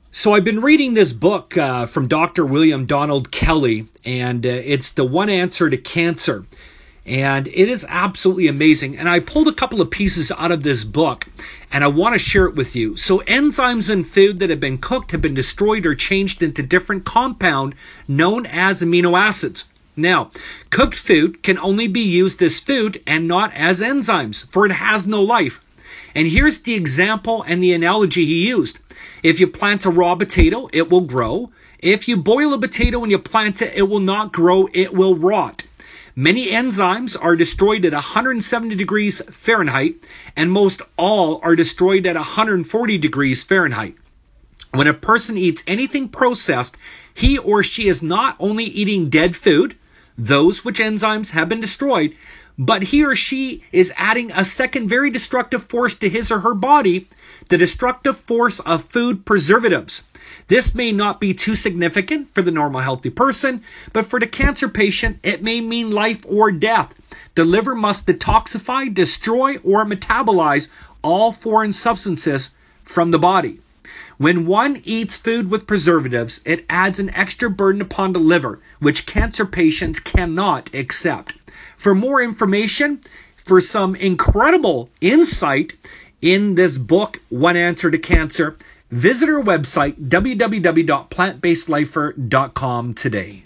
So I've been reading this book from Dr. William Donald Kelly, and it's The One Answer to Cancer. And it is absolutely amazing. And I pulled a couple of pieces out of this book, and I want to share it with you. So enzymes in food that have been cooked have been destroyed or changed into different compound known as amino acids. Now, cooked food can only be used as food and not as enzymes, for it has no life. And here's the example and the analogy he used. If you plant a raw potato, it will grow. If you boil a potato and you plant it, it will not grow, it will rot. Many enzymes are destroyed at 170 degrees Fahrenheit, and most all are destroyed at 140 degrees Fahrenheit. When a person eats anything processed, he or she is not only eating dead food, those which enzymes have been destroyed, but he or she is adding a second very destructive force to his or her body, the destructive force of food preservatives. This may not be too significant for the normal healthy person, but for the cancer patient, it may mean life or death. The liver must detoxify, destroy, or metabolize all foreign substances from the body. When one eats food with preservatives, it adds an extra burden upon the liver, which cancer patients cannot accept. For more information, for some incredible insight in this book, One Answer to Cancer, visit our website, www.plantbasedlifer.com today.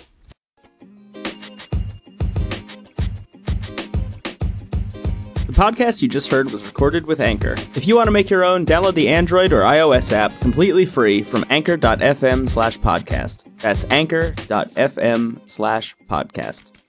The podcast you just heard was recorded with Anchor. If you want to make your own, download the Android or iOS app completely free from anchor.fm/podcast. That's anchor.fm/podcast.